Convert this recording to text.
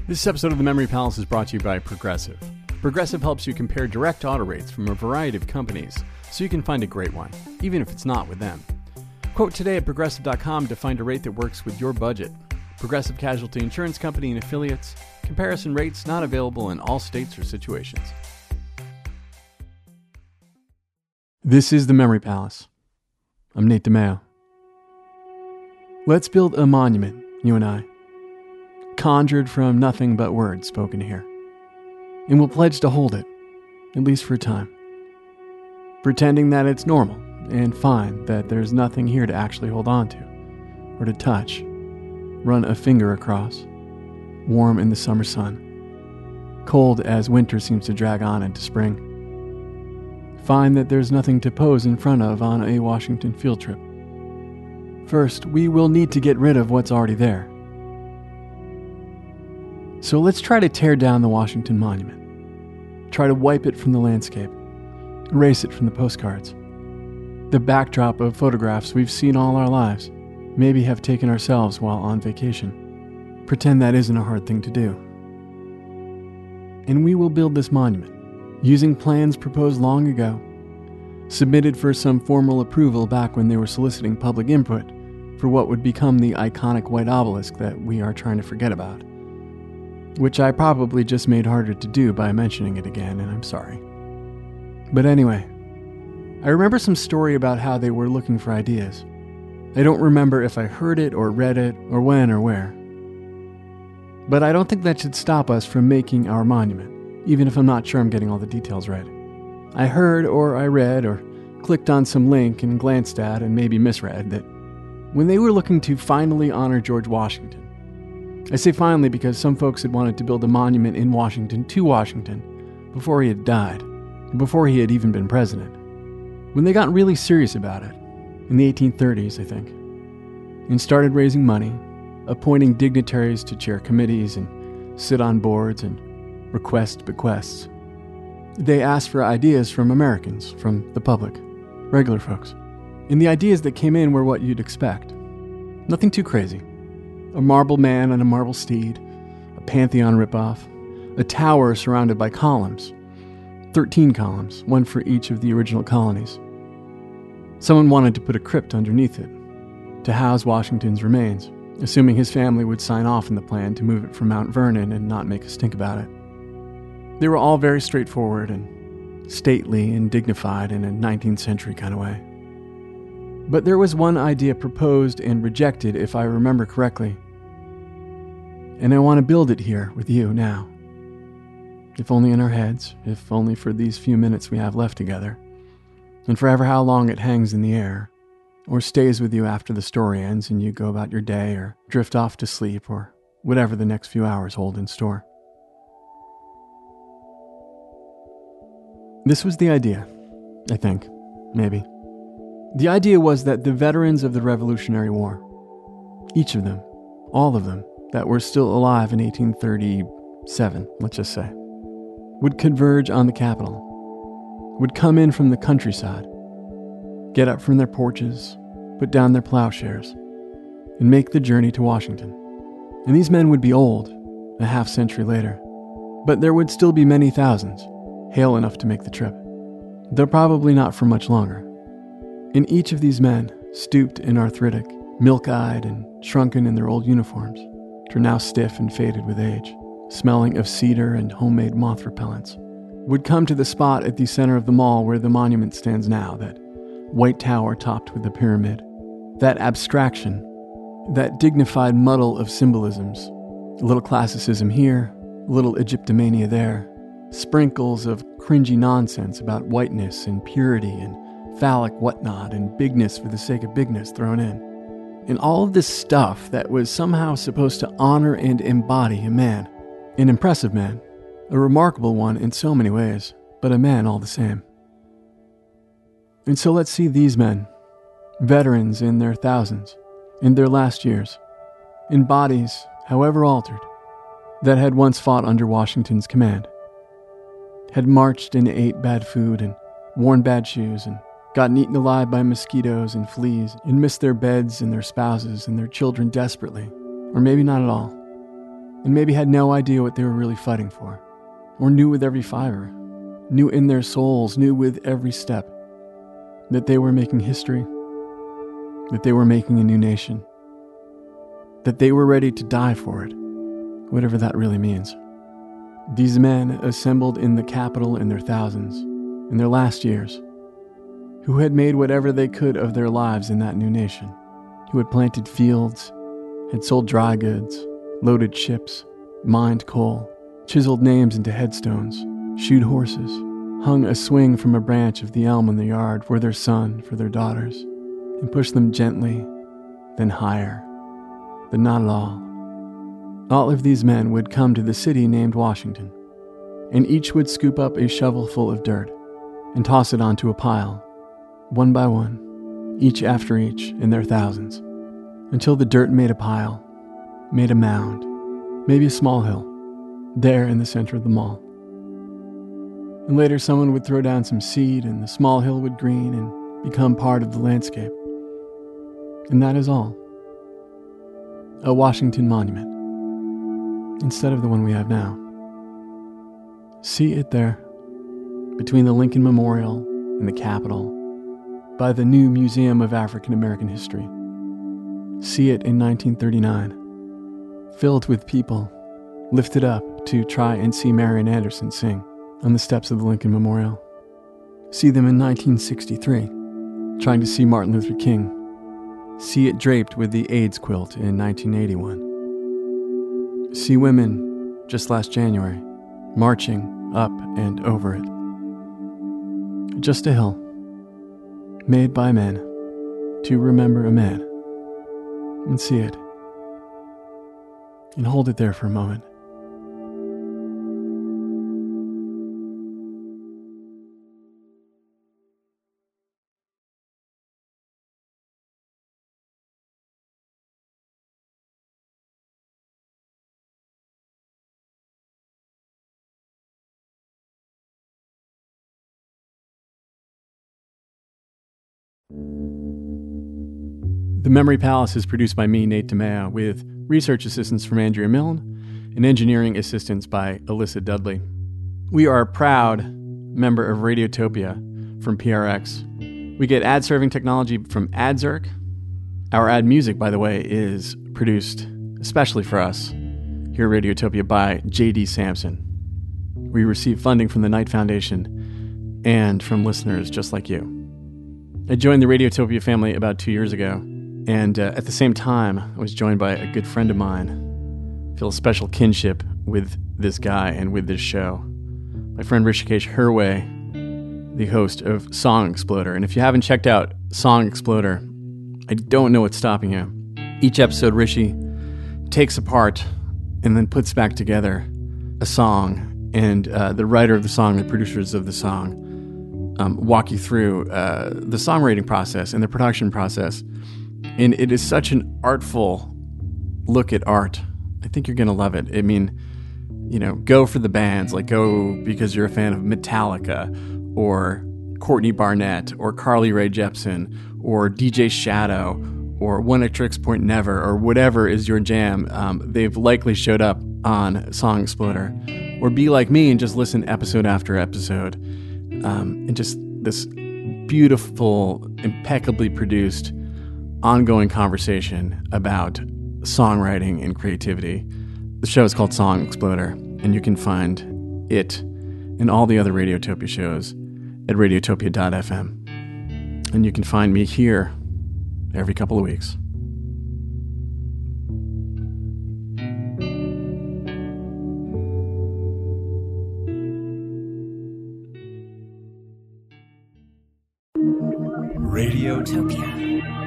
This episode of the Memory Palace is brought to you by Progressive. Progressive helps you compare direct auto rates from a variety of companies so you can find a great one, even if it's not with them. Quote today at Progressive.com to find a rate that works with your budget. Progressive Casualty Insurance Company and Affiliates. Comparison rates not available in all states or situations. This is the Memory Palace. I'm Nate DeMeo. Let's build a monument, you and I. Conjured from nothing but words spoken here. And we'll pledge to hold it, at least for a time. Pretending that it's normal and fine, that there's nothing here to actually hold on to, or to touch, run a finger across, warm in the summer sun, cold as winter seems to drag on into spring. Fine that there's nothing to pose in front of on a Washington field trip. First, we will need to get rid of what's already there. So let's try to tear down the Washington Monument. Try to wipe it from the landscape. Erase it from the postcards. The backdrop of photographs we've seen all our lives, maybe have taken ourselves while on vacation. Pretend that isn't a hard thing to do. And we will build this monument, using plans proposed long ago, submitted for some formal approval back when they were soliciting public input for what would become the iconic white obelisk that we are trying to forget about. Which I probably just made harder to do by mentioning it again, and I'm sorry. But anyway, I remember some story about how they were looking for ideas. I don't remember if I heard it or read it or when or where. But I don't think that should stop us from making our monument, even if I'm not sure I'm getting all the details right. I heard or I read or clicked on some link and glanced at and maybe misread that when they were looking to finally honor George Washington, I say finally because some folks had wanted to build a monument in Washington to Washington before he had died, before he had even been president. When they got really serious about it, in the 1830s, I think, and started raising money, appointing dignitaries to chair committees and sit on boards and request bequests, they asked for ideas from Americans, from the public, regular folks. And the ideas that came in were what you'd expect. Nothing too crazy. A marble man on a marble steed, a Pantheon ripoff, a tower surrounded by columns, 13 columns, one for each of the original colonies. Someone wanted to put a crypt underneath it, to house Washington's remains, assuming his family would sign off on the plan to move it from Mount Vernon and not make a stink about it. They were all very straightforward and stately and dignified in a 19th century kind of way. But there was one idea proposed and rejected, if I remember correctly. And I want to build it here with you now. If only in our heads, if only for these few minutes we have left together, and forever how long it hangs in the air, or stays with you after the story ends and you go about your day or drift off to sleep or whatever the next few hours hold in store. This was the idea, I think, maybe. The idea was that the veterans of the Revolutionary War, each of them, all of them, that were still alive in 1837, let's just say, would converge on the Capitol, would come in from the countryside, get up from their porches, put down their plowshares, and make the journey to Washington. And these men would be old, a half-century later, but there would still be many thousands, hale enough to make the trip, though probably not for much longer. And each of these men, stooped and arthritic, milk-eyed and shrunken in their old uniforms, which were now stiff and faded with age, smelling of cedar and homemade moth repellents, would come to the spot at the center of the mall where the monument stands now, that white tower topped with the pyramid, that abstraction, that dignified muddle of symbolisms, a little classicism here, a little Egyptomania there, sprinkles of cringy nonsense about whiteness and purity and phallic whatnot and bigness for the sake of bigness thrown in. And all of this stuff that was somehow supposed to honor and embody a man. An impressive man. A remarkable one in so many ways, but a man all the same. And so let's see these men, veterans in their thousands, in their last years, in bodies, however altered, that had once fought under Washington's command, had marched and ate bad food and worn bad shoes and gotten eaten alive by mosquitoes and fleas, and missed their beds and their spouses and their children desperately, or maybe not at all. and maybe had no idea what they were really fighting for, or knew with every fiber, knew in their souls, knew with every step, that they were making history, that they were making a new nation, that they were ready to die for it, whatever that really means. These men assembled in the capital in their thousands, in their last years, who had made whatever they could of their lives in that new nation, who had planted fields, had sold dry goods, loaded ships, mined coal, chiseled names into headstones, shoed horses, hung a swing from a branch of the elm in the yard for their son, for their daughters, and pushed them gently, then higher, but not at all. All of these men would come to the city named Washington, and each would scoop up a shovelful of dirt and toss it onto a pile, one by one, each after each in their thousands, until the dirt made a pile, made a mound, maybe a small hill, there in the center of the mall. And later someone would throw down some seed and the small hill would green and become part of the landscape. And that is all. A Washington monument, instead of the one we have now. See it there, between the Lincoln Memorial and the Capitol, by the new Museum of African American History. See it in 1939, filled with people, lifted up to try and see Marian Anderson sing on the steps of the Lincoln Memorial. See them in 1963, trying to see Martin Luther King. See it draped with the AIDS quilt in 1981. See women, just last January, marching up and over it. Just a hill, made by men, to remember a man. And see it. And hold it there for a moment. The Memory Palace is produced by me, Nate DeMeo, with research assistance from Andrea Milne and engineering assistance by Alyssa Dudley. We are a proud member of Radiotopia from PRX. We get ad-serving technology from AdZerk. Our ad music, by the way, is produced especially for us here at Radiotopia by J.D. Sampson. We receive funding from the Knight Foundation and from listeners just like you. I joined the Radiotopia family about 2 years ago. And at the same time, I was joined by a good friend of mine. I feel a special kinship with this guy and with this show. My friend Rishikesh Hirway, the host of Song Exploder. And if you haven't checked out Song Exploder, I don't know what's stopping you. Each episode, Rishi takes apart and then puts back together a song. And the writer of the song, the producers of the song, walk you through the songwriting process and the production process. And it is such an artful look at art. I think you're going to love it. I mean, you know, go for the bands, like go because you're a fan of Metallica or Courtney Barnett or Carly Rae Jepsen or DJ Shadow or One Tricks Point Never or whatever is your jam. They've likely showed up on Song Exploder. Or be like me and just listen episode after episode. And just this beautiful, impeccably produced ongoing conversation about songwriting and creativity. The show is called Song Exploder, and you can find it and all the other Radiotopia shows at radiotopia.fm. And you can find me here every couple of weeks. Radiotopia.